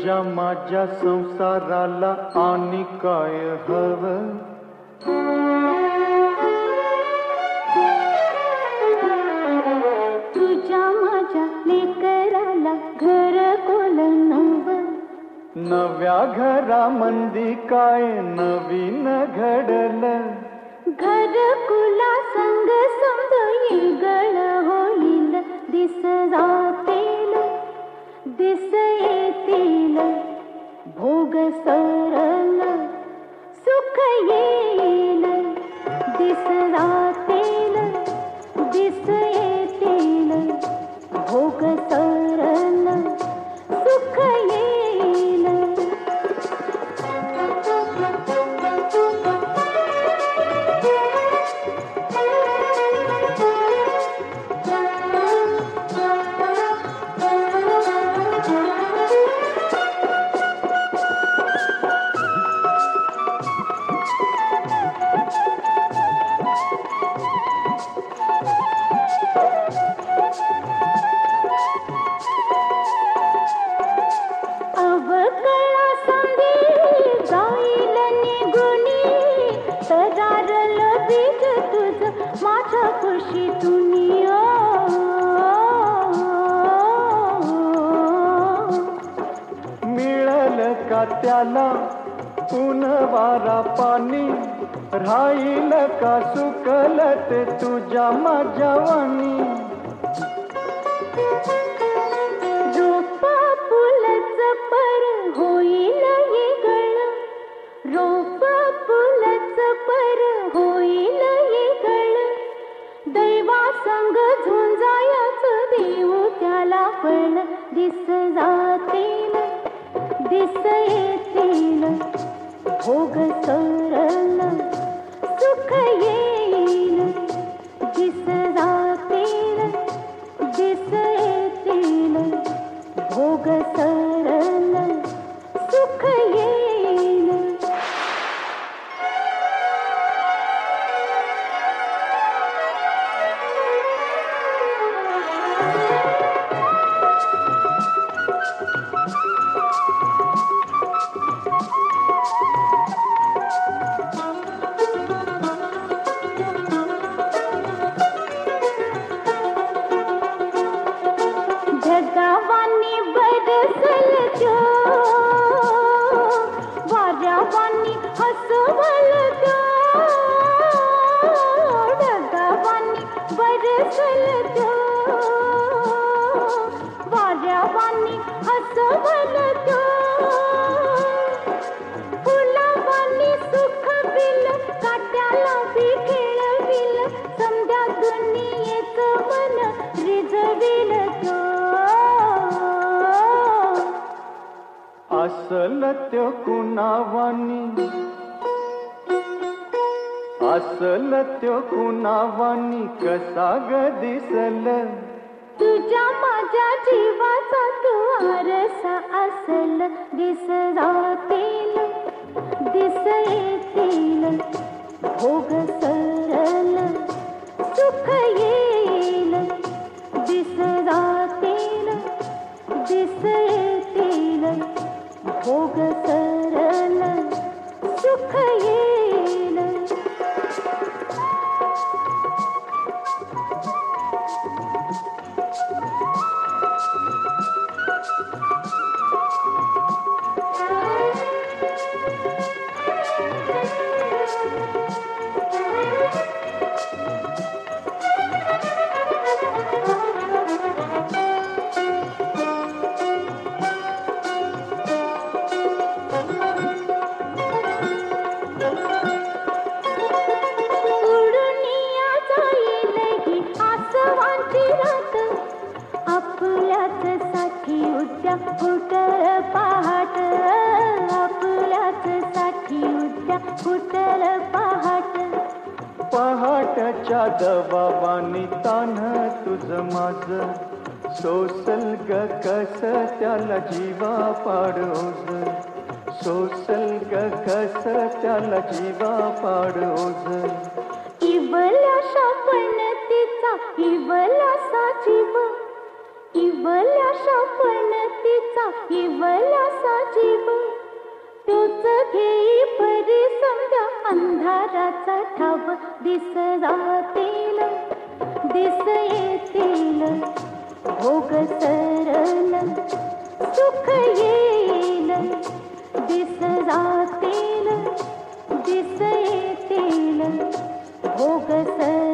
तुझ्या माझ्या संसाराला आणि काय हवं? तुझ्या माझ्या लेकराला घर कोल नवं. नव्या घरामंदी काय नवीन घडलं? घरकुला संग समज येगळ होईल. दिस जातील दिस येतील भोग सरल सुख येईल. दिस जातील दिस येतील भोग सरल सुख येईल. अवकळा संधी जाईल निगुणी. तरारल बीज तुझ माझ्या खुशीतून. मिळल का त्याला ऊन वारा पाणी? राहील का सुकल ते तुझ्या माझ्या वाणी? रोपा फुलच पर होईल येगळ. रोपा फुलच पर होईल येगळ. दैवा संग झुंजायच देऊ त्याला फळ. दिस जातील दिस येतील भोग सरल सुख येईल. दिस जातील दिस येतील भोग सरल सुख येईल. जगावानी बरसल जो वाऱ्यावानी हसवल जो. जगावानी बरसल जो वाऱ्यावानी हसवल जो. फुलावानी सुख बिल काट्याला बी खेळविल. समजा दुनियेच मन रिझविल जो. असल त्यो कुणावानी असल त्यो कुणावानी कसा ग दिसल? तुझ्या माझ्या जीवाचा तू आरसा असल. दिस जातील दिस येतील भोग सरल सुख येईल. दिस जातील दिस येतील भोग सरल सुख येईल. फुटल पहाट आपल्याच साठी उद्या फुटल पहाट. पहाटच्या दबावानी तान तुझ माझ सोसल ग कस त्याला जीवा पाडोज. सोसल ग कस त्याला जीवा पाडोज. इवल्याशा पण तिचा इवल्यासा जीव इवल्या आशा पण तिचा इवलासा जीव, तोच घेई परी समजा अंधाराचा ठाव. दिस जातील दिस येतील भोग सरल सुख येईल. दिस जातील दिस येतील भोग सरल